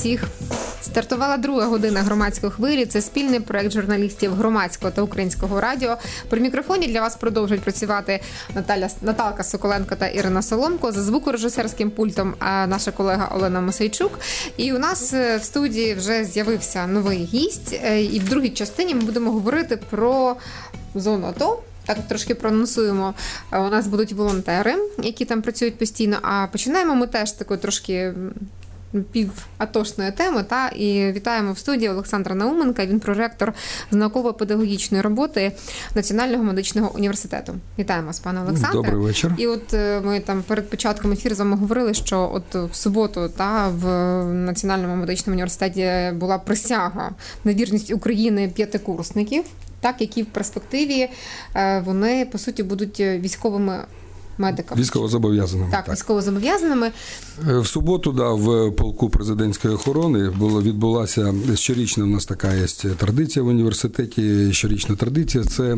всіх! Стартувала друга година громадської хвилі. Це спільний проект журналістів Громадського та Українського радіо. При мікрофоні для вас продовжують працювати Наталка Соколенко та Ірина Соломко. За звукорежисерським пультом наша колега Олена Мосейчук. І у нас в студії вже з'явився новий гість. І в другій частині ми будемо говорити про зону АТО. Так, трошки проанонсуємо. У нас будуть волонтери, які там працюють постійно. А починаємо ми теж такою трошки піватошної теми. І вітаємо в студії Олександра Науменка. Він проректор з науково-педагогічної роботи Національного медичного університету. Вітаємо вас, пане Олександре. Добрий вечір. І от ми там перед початком ефіру з вами говорили, що от в суботу в Національному медичному університеті була присяга на вірність України п'ятикурсників, які в перспективі вони, по суті, будуть військовими медиками. Військовозобов'язаними. Так, військовозобов'язаними. В суботу, в полку президентської охорони відбулася щорічна, у нас така є традиція в університеті, щорічна традиція, це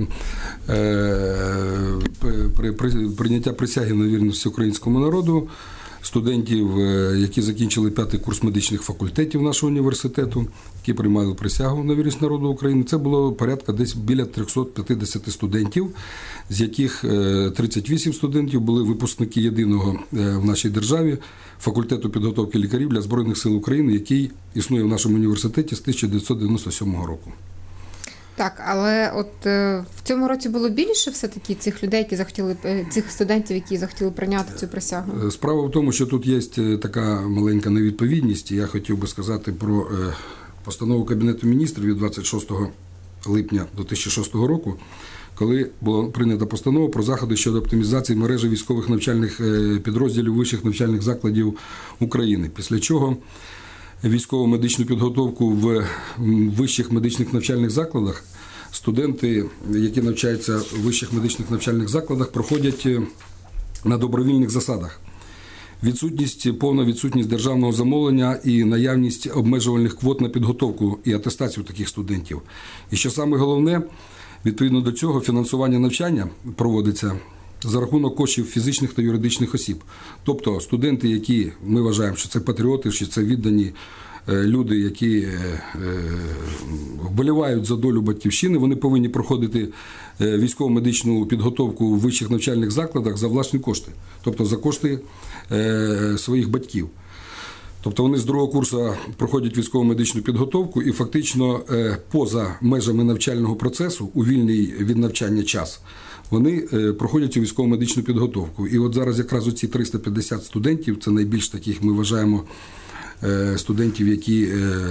прийняття присяги на вірність українському народу студентів, які закінчили 5-й курс медичних факультетів нашого університету, які приймали присягу на вірність народу України. Це було порядка десь біля 350 студентів, з яких 38 студентів були випускники єдиного в нашій державі факультету підготовки лікарів для Збройних сил України, який існує в нашому університеті з 1997 року. Так, але от в цьому році було більше все-таки цих людей, які захотіли, цих студентів, які захотіли прийняти цю присягу? Справа в тому, що тут є така маленька невідповідність. Я хотів би сказати про постанову Кабінету міністрів від 26 липня 2006 року, коли була прийнята постанова про заходи щодо оптимізації мережі військових навчальних підрозділів вищих навчальних закладів України. Після чого військово-медичну підготовку в вищих медичних навчальних закладах студенти, які навчаються в вищих медичних навчальних закладах, проходять на добровільних засадах. Повна відсутність державного замовлення і наявність обмежувальних квот на підготовку і атестацію таких студентів. І що саме головне, відповідно до цього фінансування навчання проводиться за рахунок коштів фізичних та юридичних осіб. Тобто студенти, які ми вважаємо, що це патріоти, що це віддані люди, які вболівають за долю батьківщини, вони повинні проходити військово-медичну підготовку в вищих навчальних закладах за власні кошти, тобто за кошти своїх батьків. Тобто вони з другого курсу проходять військово-медичну підготовку і фактично поза межами навчального процесу, у вільний від навчання час, вони проходять цю військово-медичну підготовку. І от зараз якраз оці 350 студентів, це найбільш таких, ми вважаємо, студентів, які,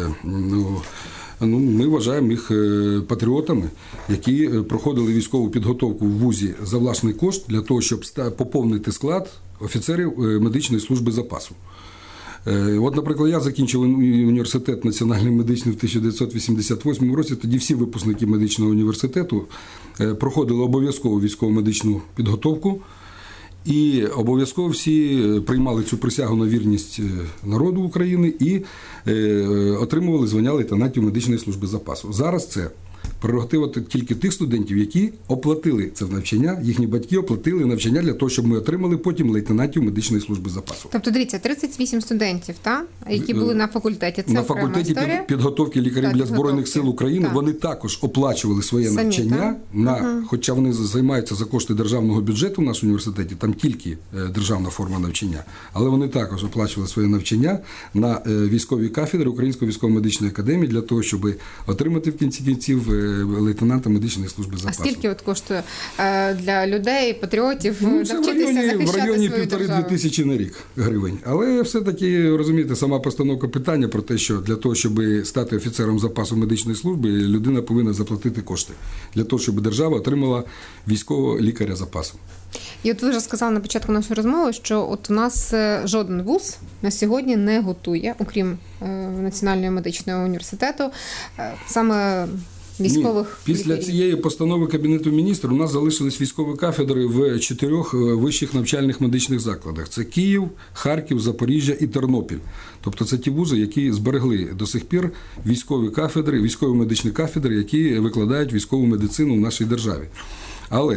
ми вважаємо їх патріотами, які проходили військову підготовку в вузі за власний кошт для того, щоб поповнити склад офіцерів медичної служби запасу. От, наприклад, я закінчив університет національний медичний в 1988 році, тоді всі випускники медичного університету проходили обов'язково військово-медичну підготовку і обов'язково всі приймали цю присягу на вірність народу України і отримували звання лейтенантів медичної служби запасу. Зараз це прерогатива тільки тих студентів, які оплатили це навчання, їхні батьки оплатили навчання для того, щоб ми отримали потім лейтенантів медичної служби запасу. Тобто, дивіться, 38 студентів, які були на факультеті. Це на факультеті підготовки лікарів для Збройних сил України, вони також оплачували своє навчання, хоча вони займаються за кошти державного бюджету в нашому університеті, там тільки державна форма навчання, але вони також оплачували своє навчання на військовій кафедрі Української військово-медичної академії для того, щоб отримати в кінці кінців лейтенанта медичної служби запасу. А скільки от коштує для людей, патріотів, навчитися захищати в районі свою державу? 1,5 тисячі на рік гривень. Але все-таки, розумієте, сама постановка питання про те, що для того, щоб стати офіцером запасу медичної служби, людина повинна заплатити кошти. Для того, щоб держава отримала військового лікаря запасу. І от ви вже сказали на початку нашої розмови, що от у нас жоден вуз на сьогодні не готує, окрім Національного медичного університету, саме військових Після лікарів. цієї постанови Кабінету міністрів у нас залишились військові кафедри в 4 вищих навчальних медичних закладах. Це Київ, Харків, Запоріжжя і Тернопіль. Тобто це ті вузи, які зберегли до сих пір військові кафедри, військово-медичні кафедри, які викладають військову медицину в нашій державі. Але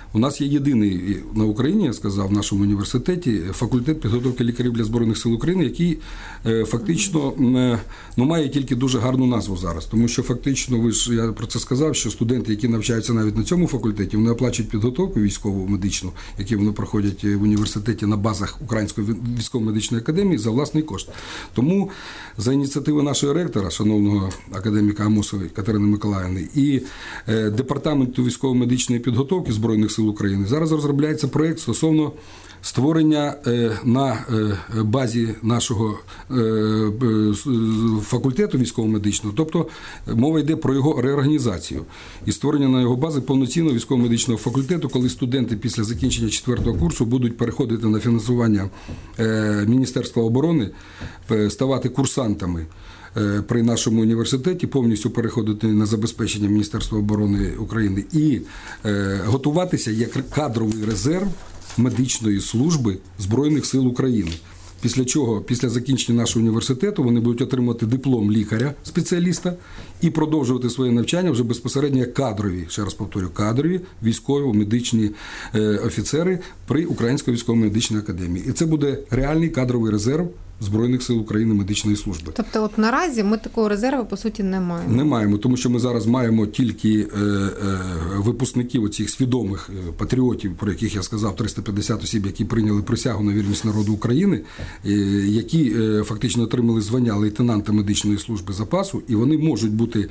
У нас є єдиний на Україні, я сказав, в нашому університеті факультет підготовки лікарів для Збройних сил України, який фактично має тільки дуже гарну назву зараз. Тому що фактично, я про це сказав, що студенти, які навчаються навіть на цьому факультеті, вони оплачують підготовку військову медичну, яку вони проходять в університеті на базах Української військово-медичної академії за власний кошт. Тому за ініціативи нашого ректора, шановного академіка Амосової Катерини Миколаївни, і Департаменту військово-медичної підготовки Збройних сил України зараз розробляється проєкт стосовно створення на базі нашого факультету військово-медичного, тобто мова йде про його реорганізацію і створення на його базі повноцінного військово-медичного факультету, коли студенти після закінчення 4-го курсу будуть переходити на фінансування Міністерства оборони, ставати курсантами при нашому університеті, повністю переходити на забезпечення Міністерства оборони України і готуватися як кадровий резерв медичної служби Збройних сил України. Після чого, після закінчення нашого університету, вони будуть отримувати диплом лікаря-спеціаліста і продовжувати своє навчання вже безпосередньо як кадрові, ще раз повторю, кадрові військово-медичні офіцери при Українській військово-медичній академії. І це буде реальний кадровий резерв Збройних сил України медичної служби. Тобто от наразі ми такого резерву, по суті, не маємо? Не маємо, тому що ми зараз маємо тільки випускників оцих свідомих патріотів, про яких я сказав, 350 осіб, які прийняли присягу на вірність народу України, які фактично отримали звання лейтенанта медичної служби запасу, і вони можуть бути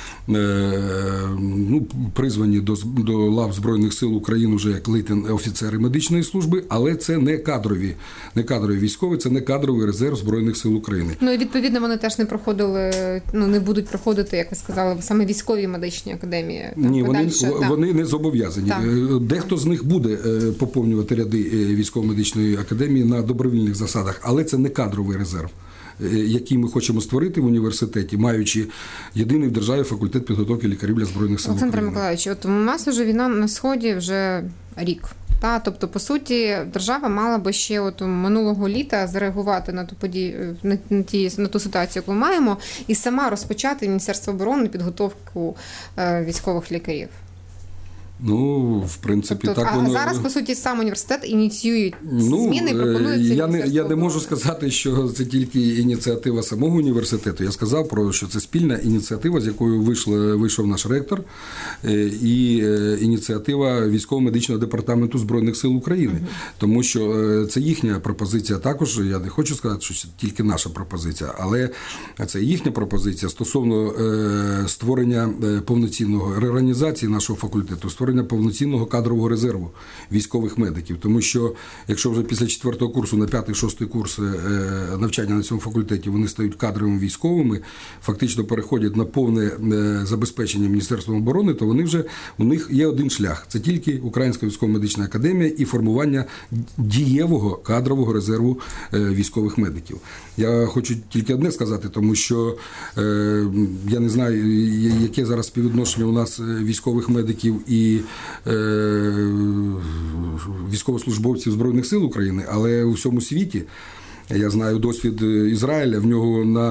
призвані до лав Збройних сил України вже як офіцери медичної служби, але це не кадрові військові, це не кадровий резерв Збройних сил України. Ну і відповідно вони теж не проходили, не будуть проходити, як ви сказали, саме військові медичні академії. Ні, вони не зобов'язані. Так. Дехто з них буде поповнювати ряди військово-медичної академії на добровільних засадах, але це не кадровий резерв, який ми хочемо створити в університеті, маючи єдиний в державі факультет підготовки лікарів для Збройних сил України. Олександр Миколаївич, от у нас вже війна на Сході вже рік. Тобто, по суті, держава мала би ще минулого літа зареагувати на ту подію, на ту ситуацію, яку ми маємо, і сама розпочати Міністерство оборони підготовку військових лікарів. В принципі, тобто, так воно... А зараз, по суті, сам університет ініціює зміни і пропонує це. Я не можу сказати, що це тільки ініціатива самого університету. Я сказав, що це спільна ініціатива, з якою вийшов наш ректор, і ініціатива військово-медичного департаменту Збройних сил України. Тому що це їхня пропозиція також, я не хочу сказати, що це тільки наша пропозиція, але це їхня пропозиція стосовно створення повноцінного реорганізації нашого факультету, створення повноцінного кадрового резерву військових медиків. Тому що, якщо вже після 4-го курсу на 5-6 курс навчання на цьому факультеті вони стають кадровими військовими, фактично переходять на повне забезпечення Міністерством оборони, то у них є один шлях. Це тільки Українська військово-медична академія і формування дієвого кадрового резерву військових медиків. Я хочу тільки одне сказати, тому що я не знаю, яке зараз співвідношення у нас військових медиків і військовослужбовців Збройних сил України, але у всьому світі, я знаю досвід Ізраїля, в нього на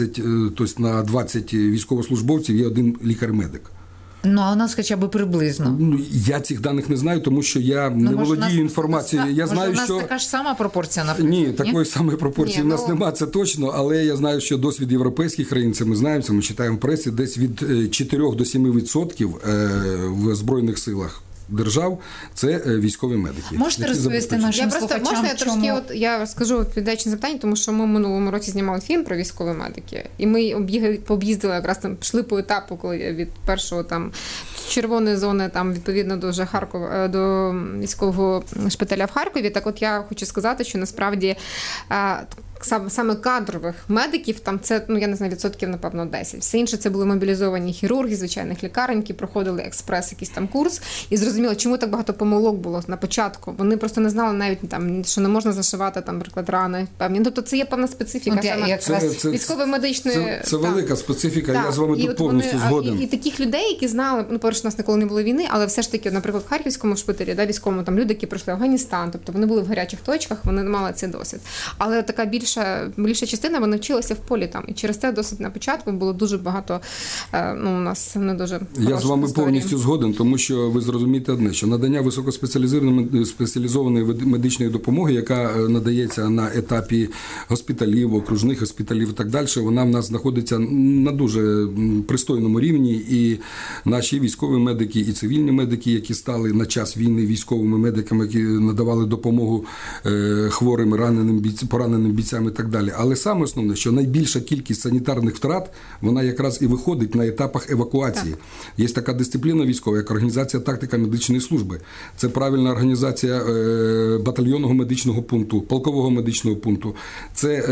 20 військовослужбовців є один лікар-медик. А у нас хоча б приблизно. Я цих даних не знаю, тому що я не володію інформацією. Я знаю, у нас така ж сама пропорція, наприклад? Ні, такої самої пропорції в нас немає, це точно, але я знаю, що досвід європейських країн, це ми знаємо, це ми читаємо в пресі, десь від 4 до 7% в Збройних силах держав – це військові медики. Можете розповісти нашим слухачам, чому? Я розкажу відповідаючи на запитання, тому що ми в минулому році знімали фільм про військові медики, і ми пооб'їздили якраз там, пішли по етапу, коли від першого там червоної зони там відповідно до вже Харкова, до військового шпиталя в Харкові. Так от я хочу сказати, що насправді саме кадрових медиків, там це, я не знаю, відсотків, напевно, 10. Все інше це були мобілізовані хірурги, звичайних лікарень, які проходили експрес, якийсь там курс, і зрозуміло, чому так багато помилок було на початку. Вони просто не знали навіть, там, що не можна зашивати, там, наприклад, рани певні. Тобто це є певна специфіка. Це військово-медичної... Це велика специфіка, я з вами тут повністю згоден. І таких людей, які знали, перше, у нас ніколи не було війни, але все ж таки, наприклад, в Харківському шпиталі, військовому, там люди, які пройшли Афганістан, тобто вони були в гарячих точках, вони мали цей досвід. Але така більш більша частина, вони вчилися в полі там. І через це досить на початку було дуже багато, у нас не дуже Я з вами повністю згоден, тому що ви зрозумієте одне, що надання високоспеціалізованої медичної допомоги, яка надається на етапі госпіталів, окружних госпіталів і так далі, вона в нас знаходиться на дуже пристойному рівні, і наші військові медики, і цивільні медики, які стали на час війни військовими медиками, які надавали допомогу хворим, пораненим бійцям і так далі. Але саме основне, що найбільша кількість санітарних втрат, вона якраз і виходить на етапах евакуації. Є така дисципліна військова, як організація тактика медичної служби. Це правильна організація батальйонного медичного пункту, полкового медичного пункту. Це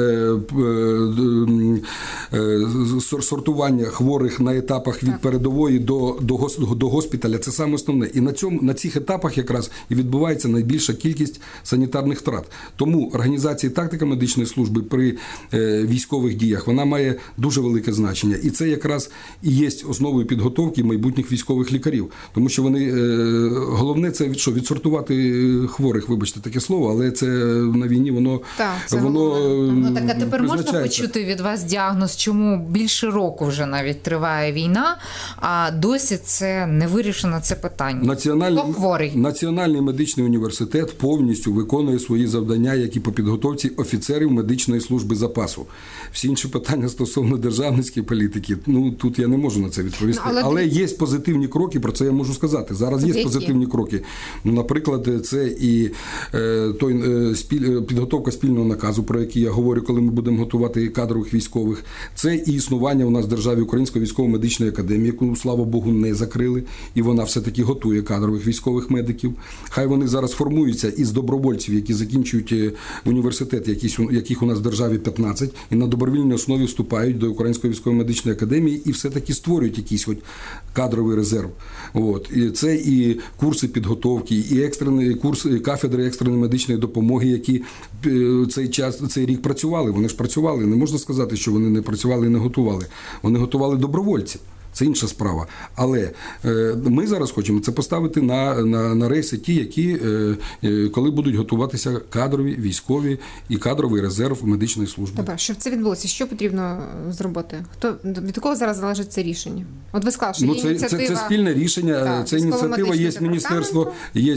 сортування хворих на етапах від передової до госпіталя. Це саме основне. І на цих етапах якраз і відбувається найбільша кількість санітарних втрат. Тому організація тактика медичної служби при військових діях, вона має дуже велике значення. І це якраз і є основою підготовки майбутніх військових лікарів. Тому що вони, головне це відсортувати хворих, вибачте таке слово, але це на війні воно так, а тепер можна почути від вас діагноз, чому більше року вже навіть триває війна, а досі це не вирішено це питання? Національний медичний університет повністю виконує свої завдання, як і по підготовці офіцерів медичної служби запасу. Всі інші питання стосовно державницької політики, тут я не можу на це відповісти. Але є позитивні кроки, про це я можу сказати. Зараз є позитивні кроки. Наприклад, це і підготовка спільного наказу, про який я говорю, коли ми будемо готувати кадрових військових. Це і існування у нас в державі Української військово-медичної академії, яку, слава Богу, не закрили, і вона все-таки готує кадрових військових медиків. Хай вони зараз формуються із добровольців, які закінчують університет, яких у нас в державі 15, і на добровільній основі вступають до Української військово-медичної академії і все-таки створюють якийсь кадровий резерв. І це і курси підготовки, і кафедри екстреної медичної допомоги, які цей рік працювали. Вони ж працювали. Не можна сказати, що вони не працювали і не готували. Вони готували добровольців. Це інша справа. Але ми зараз хочемо це поставити на рейси ті, які, коли будуть готуватися кадрові, військові і кадровий резерв медичної служби. Добре, щоб це відбулося, що потрібно зробити? Від кого зараз залежить це рішення? От ви сказали, що є ініціатива... Це спільне рішення, це ініціатива, є міністерство, є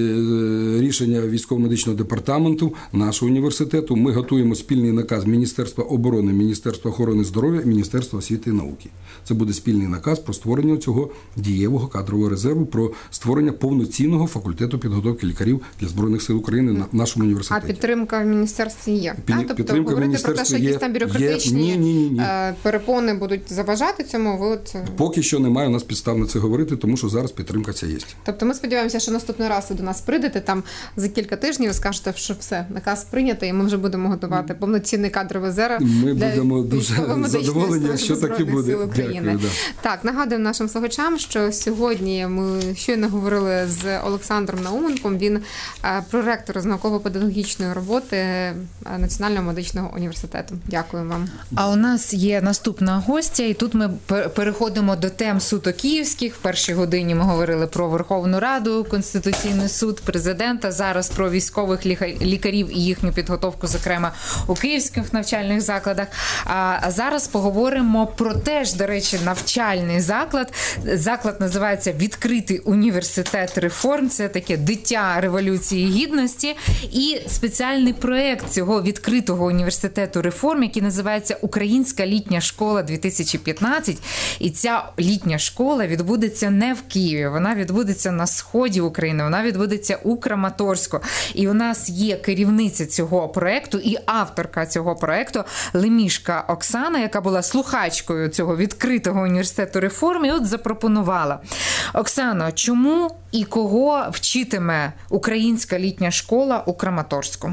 рішення військово-медичного департаменту, нашого університету. Ми готуємо спільний наказ Міністерства оборони, Міністерства охорони здоров'я, Міністерства освіти і науки. Це буде спільний наказ про створення цього дієвого кадрового резерву, про створення повноцінного факультету підготовки лікарів для Збройних сил України в нашому університеті. А підтримка в міністерстві є? Тобто говорити про те, що якісь там бюрократичні перепони будуть заважати цьому? Поки що немає у нас підстав на це говорити, тому що зараз підтримка ця є. Тобто ми сподіваємося, що наступний раз ви до нас прийдете, там за кілька тижнів скажете, що все, наказ прийнятий, і ми вже будемо готувати повноцінний кадровий резерв. Ми будемо дуже задоволені, якщо таке буде. Дякую. Так, нагадуємо нашим слухачам, що сьогодні ми щойно говорили з Олександром Науменком. Він проректор з науково-педагогічної роботи Національного медичного університету. Дякую вам. А у нас є наступна гостя, і тут ми переходимо до тем суто київських. В першій годині ми говорили про Верховну Раду, Конституційний суд, президента, зараз про військових лікарів і їхню підготовку, зокрема, у київських навчальних закладах. А зараз поговоримо про теж, до речі, навчальний заклад. Заклад називається «Відкритий університет реформ». Це таке дитя Революції Гідності. І спеціальний проєкт цього відкритого університету реформ, який називається «Українська літня школа-2015». І ця літня школа відбудеться не в Києві, вона відбудеться на сході України, вона відбудеться у Краматорську. І у нас є керівниця цього проєкту і авторка цього проєкту Лемішка Оксана, яка була слухачкою цього відкритого університету реформ, і от запропонувала. Оксано, чому і кого вчитиме українська літня школа у Краматорську?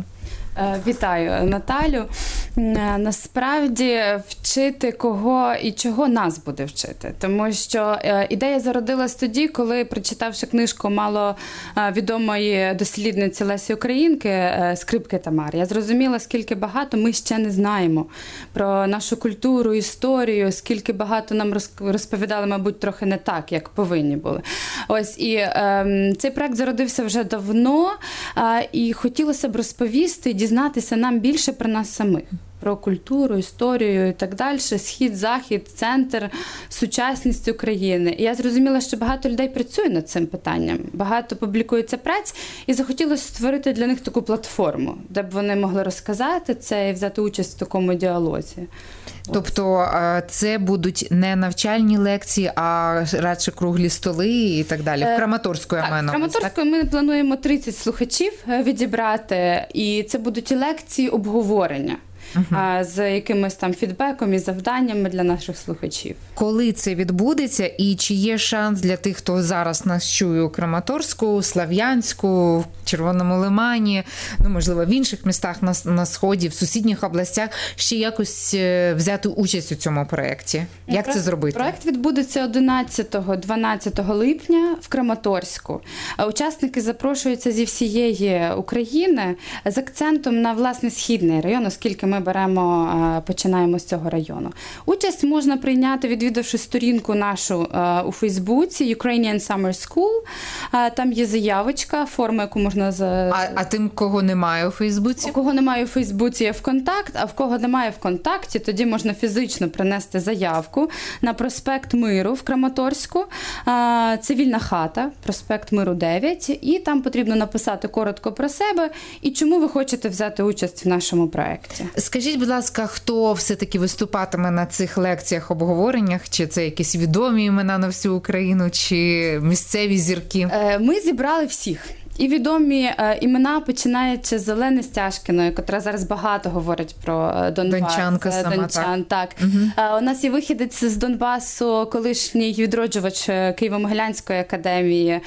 Вітаю, Наталю. Насправді, вчити кого і чого нас буде вчити. Тому що ідея зародилась тоді, коли, прочитавши книжку маловідомої дослідниці Лесі Українки «Скрипки Тамари», я зрозуміла, скільки багато ми ще не знаємо про нашу культуру, історію, скільки багато нам розповідали, мабуть, трохи не так, як повинні були. Ось, і цей проект зародився вже давно, і хотілося б розповісти, дізнатися нам більше про нас самих. Про культуру, історію і так далі, схід, захід, центр, сучасність України. І я зрозуміла, що багато людей працює над цим питанням, багато публікується праць, і захотілося створити для них таку платформу, де б вони могли розказати це і взяти участь в такому діалозі. Тобто це будуть не навчальні лекції, а радше круглі столи і так далі. В Краматорську, я маю на увазі. В Краматорську ми плануємо 30 слухачів відібрати, і це будуть лекції обговорення. З якимось там фідбеком і завданнями для наших слухачів. Коли це відбудеться і чи є шанс для тих, хто зараз нас чує у Краматорську, Слов'янську, в Червоному Лимані, можливо, в інших містах на Сході, в сусідніх областях, ще якось взяти участь у цьому проєкті? Як це зробити? Проєкт відбудеться 11-12 липня в Краматорську. Учасники запрошуються зі всієї України з акцентом на, власне, Східний район, оскільки ми починаємо з цього району. Участь можна прийняти, відвідавши сторінку нашу у Фейсбуці Ukrainian Summer School. Там є заявочка, форма, яку можна... А тим, кого немає у Фейсбуці? У кого немає у Фейсбуці, є ВКонтакт, а в кого немає ВКонтакті, тоді можна фізично принести заявку на проспект Миру в Краматорську. Це вільна хата, проспект Миру 9, і там потрібно написати коротко про себе і чому ви хочете взяти участь в нашому проєкті. Скажіть, будь ласка, хто все-таки виступатиме на цих лекціях, обговореннях? Чи це якісь відомі імена на всю Україну, чи місцеві зірки? Ми зібрали всіх. І відомі імена, починаючи з Олени Стяжкіної, котра зараз багато говорить про Донбас. Дончанка сама, Дончан, так. У нас є вихідець з Донбасу, колишній відроджувач Києво-Могилянської академії.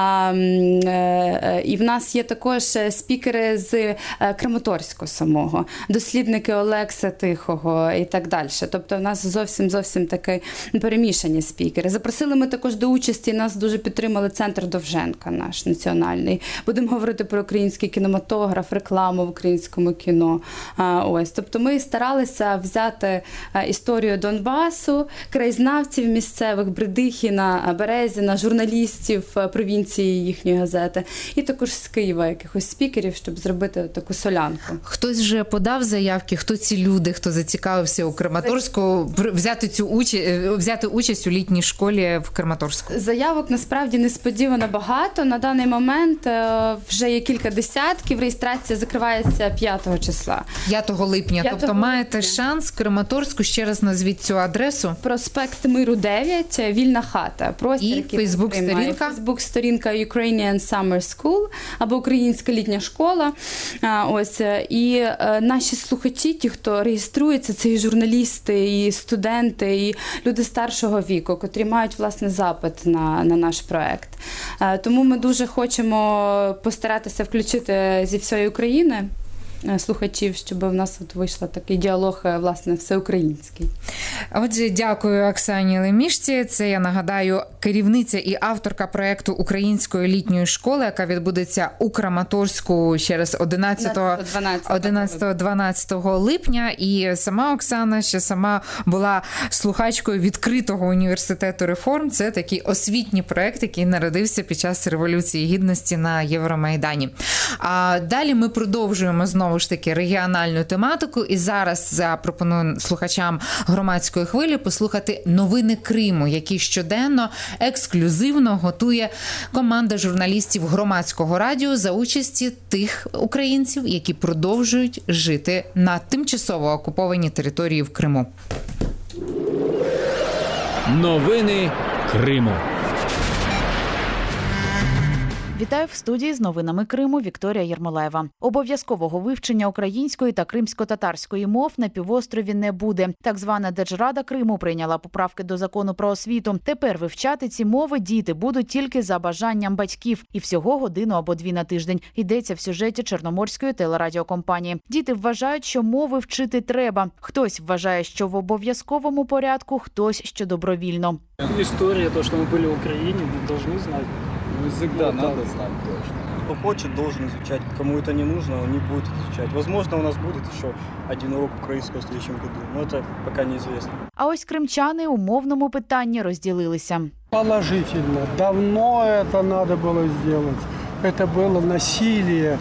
І в нас є також спікери з Краматорського самого, дослідники Олекса Тихого і так далі. Тобто в нас зовсім такі перемішані спікери. Запросили ми також до участі, нас дуже підтримали Центр Довженка, наш національний. Будемо говорити про український кінематограф, рекламу в українському кіно. Тобто ми старалися взяти історію Донбасу, краєзнавців місцевих, Бредихіна, Березіна, журналістів провінції їхньої газети, і також з Києва якихось спікерів, щоб зробити таку солянку. Хтось вже подав заявки, хто ці люди, хто зацікавився у Краматорську, взяти участь у літній школі в Краматорську? Заявок насправді несподівано багато. На даний момент вже є кілька десятків, реєстрація закривається 5 числа. 5 липня. Тобто маєте шанс в Краматорську, ще раз назвіть цю адресу. Проспект Миру 9, вільна хата. І Фейсбук-сторінка? Фейсбук-сторінка Ukrainian Summer School або Українська літня школа. І наші слухачі, ті, хто реєструється, це і журналісти, і студенти, і люди старшого віку, котрі мають, власне, запит на наш проект. Тому ми дуже хочемо постаратися включити зі всієї України слухачів, щоб в нас вийшов такий діалог, власне, всеукраїнський. Отже, дякую Оксані Лемішці. Це, я нагадаю, керівниця і авторка проєкту Української літньої школи, яка відбудеться у Краматорську через 11-12 липня. І сама Оксана ще сама була слухачкою відкритого університету реформ. Це такий освітній проєкт, який народився під час Революції Гідності на Євромайдані. А далі ми продовжуємо знову ж таки регіональну тематику, і зараз запропоную слухачам Громадської хвилі послухати новини Криму, які щоденно ексклюзивно готує команда журналістів Громадського радіо за участі тих українців, які продовжують жити на тимчасово окупованій території в Криму. Новини Криму. Вітаю в студії з новинами Криму Вікторія Єрмолаєва. Обов'язкового вивчення української та кримсько-татарської мов на півострові не буде. Так звана Держрада Криму прийняла поправки до закону про освіту. Тепер вивчати ці мови діти будуть тільки за бажанням батьків. І всього годину або 2 на тиждень. Йдеться в сюжеті Чорноморської телерадіокомпанії. Діти вважають, що мови вчити треба. Хтось вважає, що в обов'язковому порядку, хтось, що добровільно. Історія, то, що ми були в Україні, ми повинні знати. Язык, да, надо знать точно. Кто хочет, должен изучать. Кому это не нужно, он не будет изучать. Возможно, у нас будет еще один урок украинского в следующем году, но это пока неизвестно. А ось кримчани у мовному питанні розділилися. Положительно. Давно это надо было сделать. Это было насилие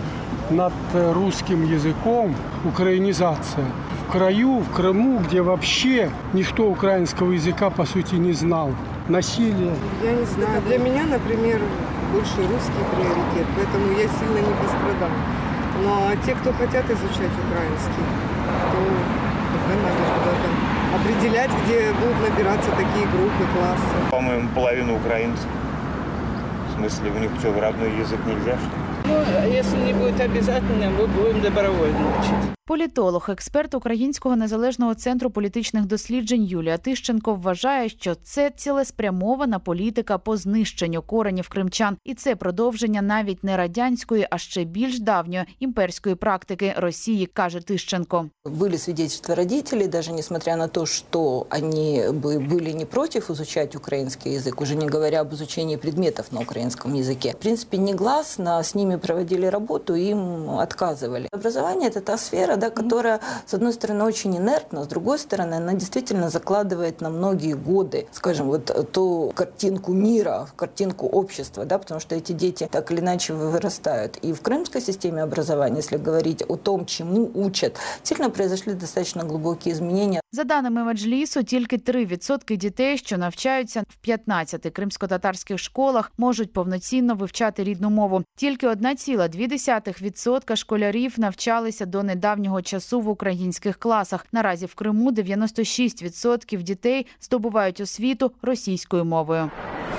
над русским языком украинизация. В краю, в Крыму, где вообще никто украинского языка, по сути, не знал. Насилие. Я не знаю. Для меня, например, больше русский приоритет, поэтому я сильно не пострадала. Но те, кто хотят изучать украинский, то надо куда-то определять, где будут набираться такие группы, классы. По-моему, половина украинцев. В смысле, у них что, родной язык нельзя, что ли? Ну, если не будет обязательно, мы будем добровольно учить. Політолог, експерт Українського незалежного центру політичних досліджень Юлія Тищенко вважає, що це цілеспрямована політика по знищенню коренів кримчан. І це продовження навіть не радянської, а ще більш давньої імперської практики Росії, каже Тищенко. Были свидетельства родителей, даже несмотря на то, что они были не против изучать украинский язык, уже не говоря об изучении предметов на украинском языке. В принципе, негласно с ними проводили работу, им отказывали. Образование – это та сфера, которая, с одной стороны, очень инертна, с другой стороны, она действительно закладывает на многие годы, скажем, вот ту картинку мира, картинку общества, потому что эти дети так или иначе вырастают. И в крымской системе образования, если говорить о том, чему учат, сильно произошли достаточно глубокие изменения. За даними Меджлісу, тільки 3% дітей, що навчаються в 15 кримсько-татарських школах, можуть повноцінно вивчати рідну мову. Тільки 1,2% школярів навчалися до недавнього часу в українських класах. Наразі в Криму 96% дітей здобувають освіту російською мовою.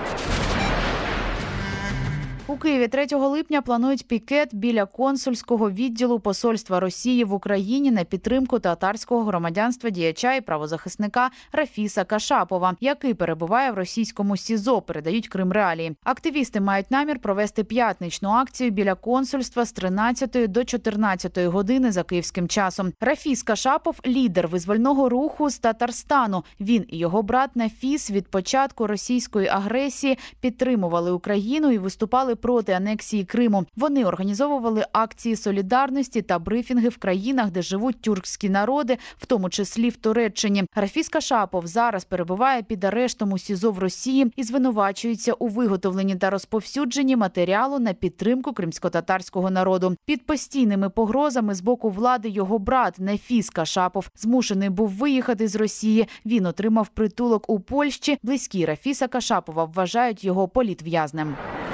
У Києві 3 липня планують пікет біля консульського відділу посольства Росії в Україні на підтримку татарського громадянства діяча і правозахисника Рафіса Кашапова, який перебуває в російському СІЗО, передають Крим.Реалії. Активісти мають намір провести п'ятничну акцію біля консульства з 13 до 14 години за київським часом. Рафіс Кашапов – лідер визвольного руху з Татарстану. Він і його брат Нафіс від початку російської агресії підтримували Україну і виступали проти анексії Криму. Вони організовували акції солідарності та брифінги в країнах, де живуть тюркські народи, в тому числі в Туреччині. Рафіс Кашапов зараз перебуває під арештом у СІЗО в Росії і звинувачується у виготовленні та розповсюдженні матеріалу на підтримку кримсько-татарського народу. Під постійними погрозами з боку влади його брат Нафіс Кашапов змушений був виїхати з Росії. Він отримав притулок у Польщі. Близькі Рафіса Кашапова вважають його політв'язнем.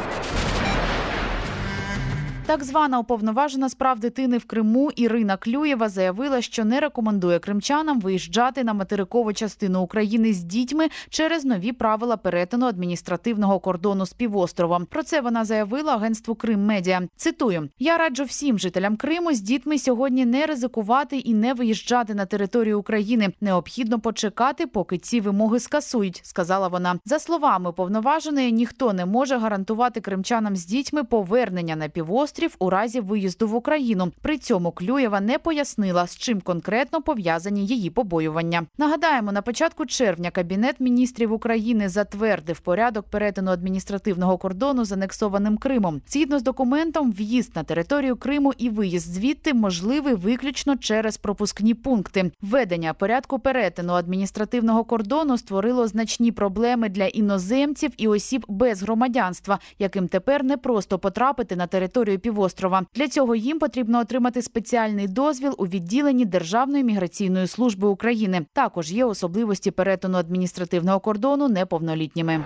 Так звана уповноважена з прав дитини в Криму Ірина Клюєва заявила, що не рекомендує кримчанам виїжджати на материкову частину України з дітьми через нові правила перетину адміністративного кордону з півостровом. Про це вона заявила агентству Крим-Медіа. Цитую: «Я раджу всім жителям Криму з дітьми сьогодні не ризикувати і не виїжджати на територію України. Необхідно почекати, поки ці вимоги скасують», – сказала вона. За словами уповноваженої, ніхто не може гарантувати кримчанам з дітьми повернення на півострів у разі виїзду в Україну. При цьому Клюєва не пояснила, з чим конкретно пов'язані її побоювання. Нагадаємо, на початку червня Кабінет міністрів України затвердив порядок перетину адміністративного кордону з анексованим Кримом. Згідно з документом, в'їзд на територію Криму і виїзд звідти можливий виключно через пропускні пункти. Введення порядку перетину адміністративного кордону створило значні проблеми для іноземців і осіб без громадянства, яким тепер не просто потрапити на територію півострова. Для цього їм потрібно отримати спеціальний дозвіл у відділенні Державної міграційної служби України. Також є особливості перетину адміністративного кордону неповнолітніми.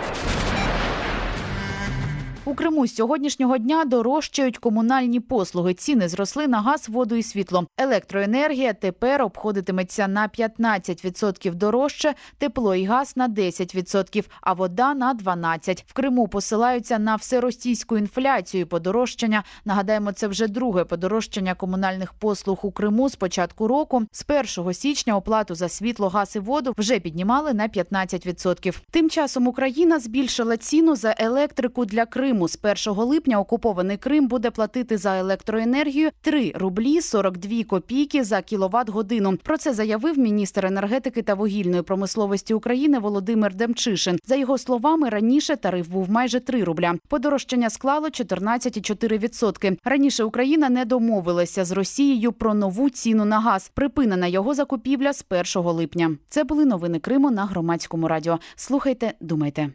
У Криму з сьогоднішнього дня дорожчають комунальні послуги. Ціни зросли на газ, воду і світло. Електроенергія тепер обходитиметься на 15% дорожче, тепло і газ на 10%, а вода на 12%. В Криму посилаються на всеросійську інфляцію подорожчання. Нагадаємо, це вже друге подорожчання комунальних послуг у Криму з початку року. З 1 січня оплату за світло, газ і воду вже піднімали на 15%. Тим часом Україна збільшила ціну за електрику для Криму. З 1 липня окупований Крим буде платити за електроенергію 3 рублі 42 копійки за кіловат-годину. Про це заявив міністр енергетики та вугільної промисловості України Володимир Демчишин. За його словами, раніше тариф був майже 3 рубля. Подорожчання склало 14,4%. Раніше Україна не домовилася з Росією про нову ціну на газ. Припинена його закупівля з 1 липня. Це були новини Криму на Громадському радіо. Слухайте, думайте.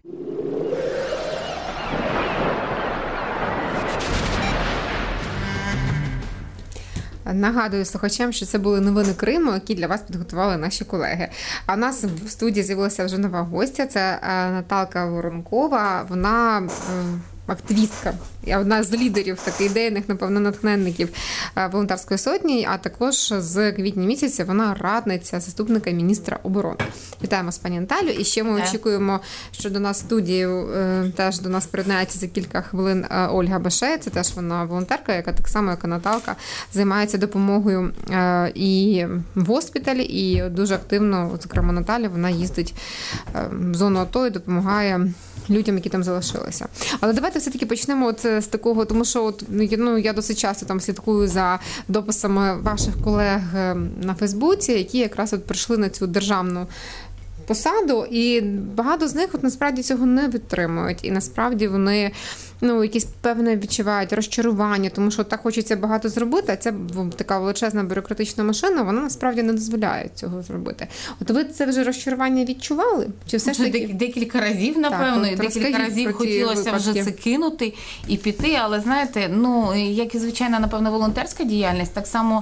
Нагадую слухачам, що це були новини Криму, які для вас підготували наші колеги. А в нас в студії з'явилася вже нова гостя. Це Наталка Воронкова. Вона активістка, одна з лідерів, таких ідейних, напевно, натхненників волонтерської сотні, а також з квітня місяця вона радниця заступника міністра оборони. Вітаємо з пані Наталю. І ще ми очікуємо, що до нас в студію теж до нас приєднається за кілька хвилин Ольга Башей. Це теж вона волонтерка, яка так само, як і Наталка, займається допомогою і в госпіталі, і дуже активно, зокрема Наталя, вона їздить в зону АТО і допомагає людям, які там залишилися. Але давайте все-таки почнемо з такого, тому що я досить часто там слідкую за дописами ваших колег на Фейсбуці, які якраз прийшли на цю державну посаду, і багато з них насправді цього не підтримують. І насправді вони якісь певне відчувають розчарування, тому що так хочеться багато зробити, а ця така величезна бюрократична машина, вона насправді не дозволяє цього зробити. От ви це вже розчарування відчували? Чи все ж таки декілька разів, напевно, і декілька разів хотілося вже це кинути і піти, але знаєте, як і звичайна, напевно, волонтерська діяльність, так само,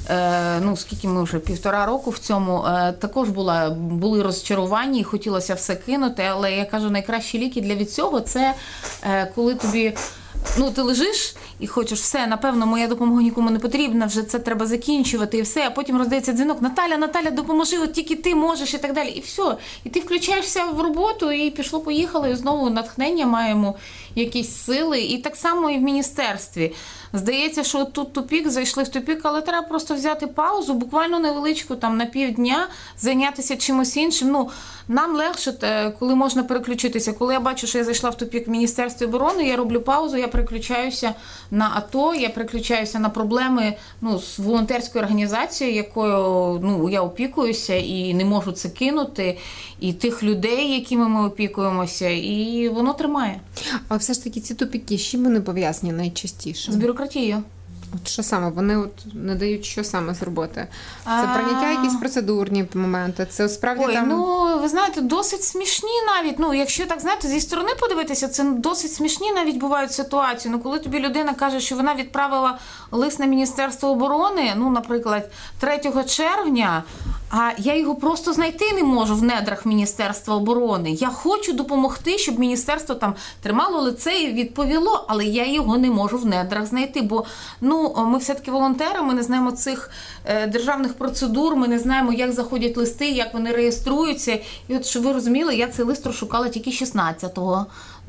скільки ми вже 1,5 року в цьому, також були розчарування і хотілося все кинути, але я кажу, найкращі ліки для цього це коли тобі, ти лежиш і хочеш, все, напевно, моя допомога нікому не потрібна, вже це треба закінчувати і все, а потім роздається дзвінок, Наталя, допоможи, от тільки ти можеш і так далі, і все. І ти включаєшся в роботу і пішло-поїхало, і знову натхнення, маємо якісь сили, і так само і в міністерстві. Здається, що тут тупік, зайшли в тупік, але треба просто взяти паузу, буквально невеличку, на півдня, зайнятися чимось іншим. Нам легше, коли можна переключитися. Коли я бачу, що я зайшла в тупік в Міністерстві оборони, я роблю паузу, я переключаюся на АТО, я переключаюся на проблеми з волонтерською організацією, якою я опікуюся і не можу це кинути, і тих людей, якими ми опікуємося, і воно тримає. А все ж таки ці тупіки, з чим вони пов'язані найчастіше? З бюрократією. От що саме? Вони не дають що саме зробити? Це прийняття якісь процедурні моменти? Це справді ви знаєте, досить смішні навіть. Якщо так, знаєте, зі сторони подивитися, це досить смішні навіть бувають ситуації. Коли тобі людина каже, що вона відправила лист на Міністерство оборони, наприклад, 3 червня, а я його просто знайти не можу в недрах Міністерства оборони. Я хочу допомогти, щоб міністерство там тримало лице і відповіло, але я його не можу в недрах знайти, бо ми все-таки волонтери, ми не знаємо цих державних процедур, ми не знаємо, як заходять листи, як вони реєструються. І от, щоб ви розуміли, я цей лист розшукала тільки 16-го.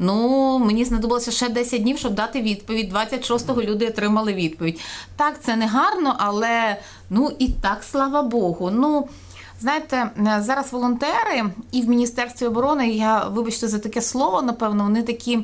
Мені знадобилося ще 10 днів, щоб дати відповідь. 26-го люди отримали відповідь. Так, це не гарно, але, і так, слава Богу. Знаєте, зараз волонтери і в Міністерстві оборони, вибачте за таке слово, напевно, вони такі,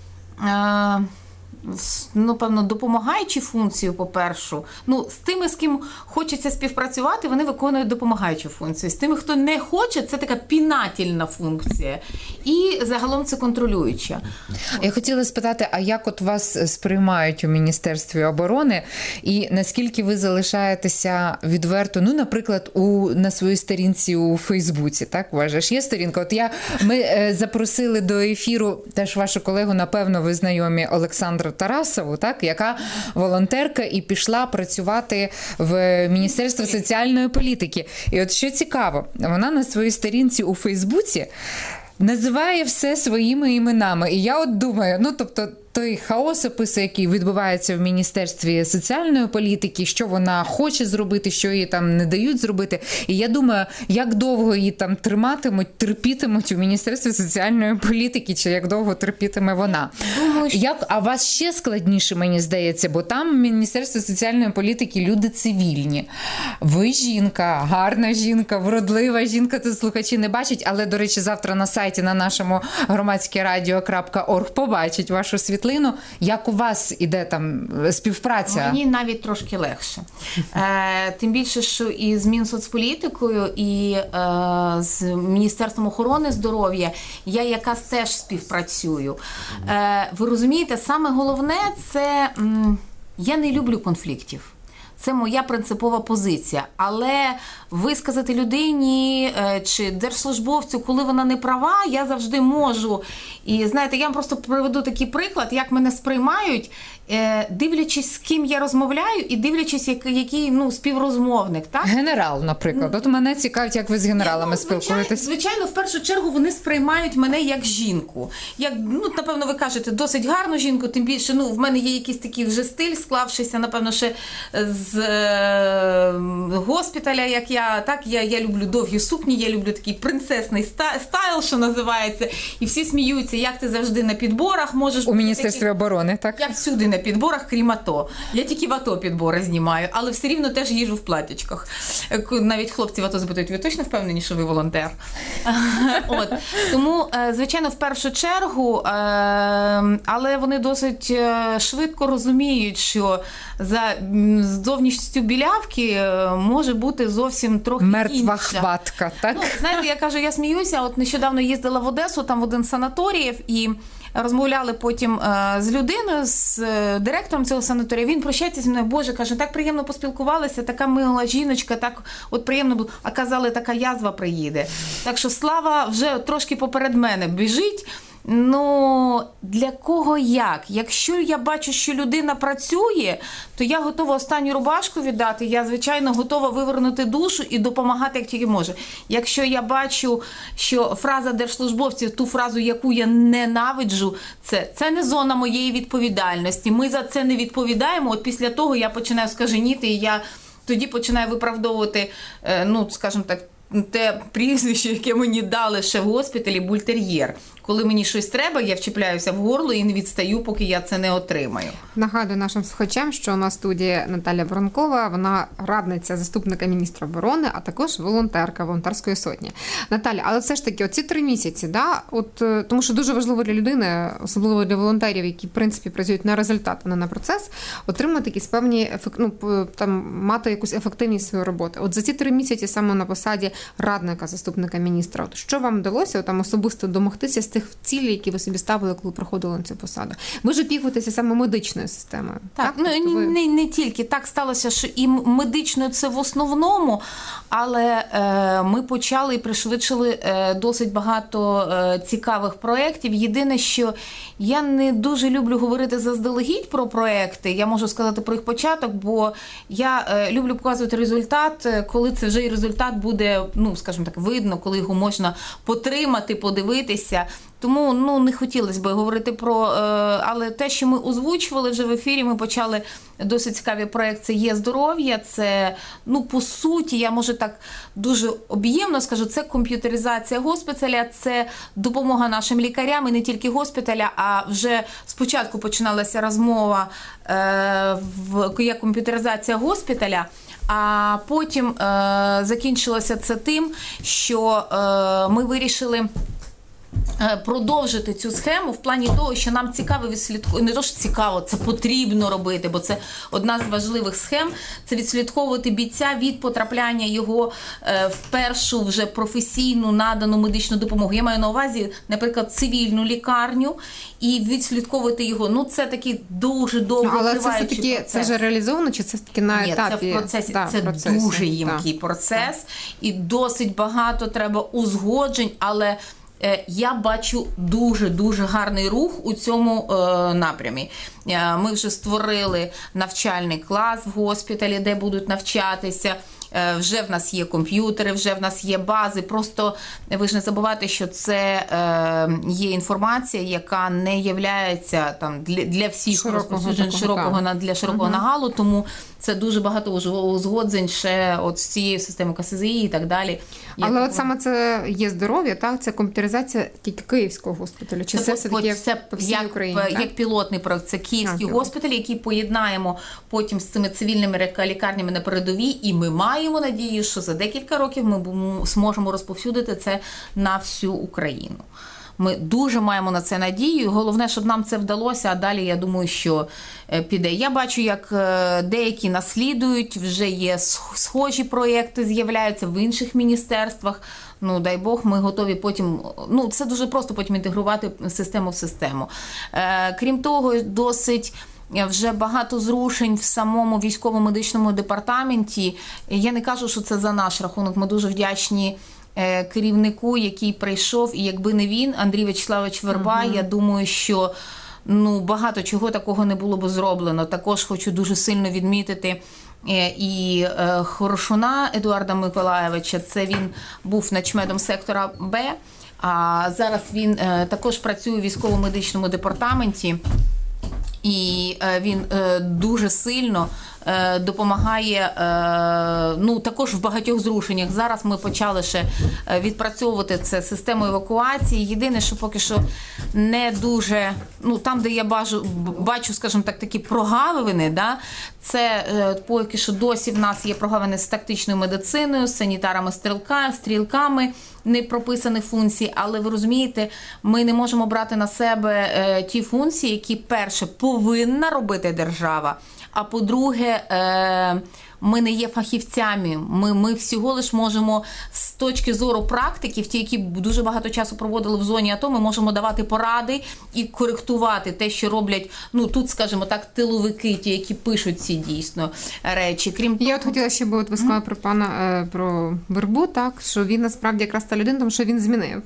напевно, допомагаючі функцію, по-перше. З тими, з ким хочеться співпрацювати, вони виконують допомагаючу функцію. З тими, хто не хоче, це така пінательна функція. І загалом це контролююча. Я хотіла спитати, а як от вас сприймають у Міністерстві оборони? І наскільки ви залишаєтеся відверто, наприклад, на своїй сторінці у Фейсбуці, так? У вас ж є сторінка. От ми запросили до ефіру теж вашу колегу, напевно, ви знайомі, Олександру Тарасову, так, яка волонтерка і пішла працювати в Міністерство соціальної політики. І от що цікаво, вона на своїй сторінці у Фейсбуці називає все своїми іменами. І я от думаю, той хаос описує, який відбувається в Міністерстві соціальної політики, що вона хоче зробити, що їй там не дають зробити. І я думаю, як довго її там терпітимуть у Міністерстві соціальної політики, чи як довго терпітиме вона. А вас ще складніше, мені здається, бо там в Міністерстві соціальної політики люди цивільні. Ви жінка, гарна жінка, вродлива жінка, це слухачі не бачать, але, до речі, завтра на сайті на нашому громадськерадіо.орг побачать вашу світлину. Як у вас іде там співпраця? Мені навіть трошки легше. Тим більше, що і з Мінсоцполітикою, і з Міністерством охорони здоров'я я якраз теж співпрацюю. Ви розумієте, саме головне – це я не люблю конфліктів. Це моя принципова позиція. Але висказати людині чи держслужбовцю, коли вона не права, я завжди можу. І знаєте, я вам просто приведу такий приклад, як мене сприймають, дивлячись, з ким я розмовляю і дивлячись, який співрозмовник. Так? Генерал, наприклад. От мене цікавить, як ви з генералами спілкуєтесь. Звичайно, в першу чергу вони сприймають мене як жінку. Як, напевно, ви кажете, досить гарну жінку, тим більше, в мене є якийсь такий вже стиль склавшися, напевно, ще з госпіталя, як я люблю довгі сукні, я люблю такий принцесний стайл, що називається, і всі сміються, як ти завжди на підборах можеш... У Міністерстві оборони, так? Я всюди на підборах, крім АТО. Я тільки в АТО підбори знімаю, але все рівно теж їжджу в платічках. Навіть хлопці в АТО запитують, ви точно впевнені, що ви волонтер? Тому, звичайно, в першу чергу, але вони досить швидко розуміють, що за зовнішністю білявки може бути зовсім трохи мертва хватка, так? Знаєте, я кажу, я сміюся, от нещодавно їздила в Одесу, там в один з санаторіїв, і розмовляли потім з людиною, з директором цього санаторію. Він прощається зі мною, Боже, каже, так приємно поспілкувалися, така мила жіночка, так от приємно було. А казали, така язва приїде. Так що Слава вже трошки поперед мене біжить. Для кого як? Якщо я бачу, що людина працює, то я готова останню рубашку віддати, я, звичайно, готова вивернути душу і допомагати, як тільки можу. Якщо я бачу, що фраза держслужбовців, ту фразу, яку я ненавиджу, це не зона моєї відповідальності. Ми за це не відповідаємо. От після того я починаю скаженіти, і я тоді починаю виправдовувати, скажімо так, те прізвище, яке мені дали ще в госпіталі, бультер'єр. Коли мені щось треба, я вчіпляюся в горло і не відстаю, поки я це не отримаю. Нагадую нашим слухачам, що у нас в студії Наталя Воронкова, вона радниця заступника міністра оборони, а також волонтерка волонтерської сотні. Наталя, але все ж таки, оці 3 місяці, тому що дуже важливо для людини, особливо для волонтерів, які, в принципі, працюють на результат, а не на процес, отримати якісь певні, мати якусь ефективність своєї роботи. От за ці 3 місяці саме на посаді радника заступника міністра, що вам вдалося особисто домогтися з тих цілей, які ви собі ставили, коли проходили на цю посаду? Ви ж опікуєтеся саме медичною системою. Так? Не тільки. Так сталося, що і медичною це в основному, але ми почали і пришвидшили досить багато цікавих проєктів. Єдине, що я не дуже люблю говорити заздалегідь про проєкти, я можу сказати про їх початок, бо я люблю показувати результат, коли це вже і результат буде, скажімо так, видно, коли його можна потримати, подивитися. Тому не хотілося б говорити про... Але те, що ми озвучували вже в ефірі, ми почали досить цікавий проєкт, це «Є здоров'я», це, по суті, я може так дуже об'ємно скажу, це комп'ютеризація госпіталя, це допомога нашим лікарям, і не тільки госпіталя, а вже спочатку починалася розмова, як комп'ютеризація госпіталя, а потім закінчилося це тим, що ми вирішили продовжити цю схему в плані того, що нам цікаво відслідковувати, не то, що цікаво, це потрібно робити, бо це одна з важливих схем, це відслідковувати бійця від потрапляння його в першу вже професійну надану медичну допомогу. Я маю на увазі, наприклад, цивільну лікарню, і відслідковувати його. Це такий дуже довго триваючий процес. Але це все-таки, це вже реалізовано, чи це таки на етапі? Ні, це в процесі, це дуже їмкий процес, і досить багато треба узгоджень, але я бачу дуже-дуже гарний рух у цьому напрямі. Ми вже створили навчальний клас в госпіталі, де будуть навчатися. Вже в нас є комп'ютери, вже в нас є бази. Просто ви ж не забувайте, що це є інформація, яка не являється для всіх розповсюджень для широкого нагалу, тому це дуже багато узгоджень ще з цією системою КСЗІ і так далі. Але от саме це «Є здоров'я», так? Це комп'ютеризація тільки Київського госпіталю? Чи це все-таки по всій Україні? Як пілотний проєкт. Це Київський госпіталь, який поєднаємо потім з цими цивільними лікарнями на передовій, і ми маємо надію, що за декілька років ми зможемо розповсюдити це на всю Україну. Ми дуже маємо на це надію. Головне, щоб нам це вдалося, а далі, я думаю, що піде. Я бачу, як деякі наслідують, вже є схожі проєкти, з'являються в інших міністерствах. Дай Бог, ми готові потім... це дуже просто потім інтегрувати систему в систему. Крім того, досить вже багато зрушень в самому військово-медичному департаменті. Я не кажу, що це за наш рахунок. Ми дуже вдячні керівнику, який прийшов, і якби не він, Андрій Вячеславович Верба, я думаю, що багато чого такого не було б зроблено. Також хочу дуже сильно відмітити і Хорошуна Едуарда Миколаєвича. Це він був начмедом сектора Б, а зараз він також працює у військово-медичному департаменті. І він дуже сильно допомагає, також в багатьох зрушеннях. Зараз ми почали ще відпрацьовувати це систему евакуації. Єдине, що поки що не дуже, там, де я бачу, скажімо так, такі прогавини, це поки що досі в нас є прогавини з тактичною медициною, з санітарами-стрілками, не прописаних функцій, але ви розумієте, ми не можемо брати на себе ті функції, які, перше, повинна робити держава, а по-друге, ми не є фахівцями, ми всього лиш можемо з точки зору практиків, ті, які дуже багато часу проводили в зоні АТО, ми можемо давати поради і коректувати те, що роблять, тут, скажімо так, тиловики, ті, які пишуть ці дійсно речі. Крім того... Я хотіла ще, бо ви сказали про Вербу, так, що він насправді якраз та людина, тому що він змінив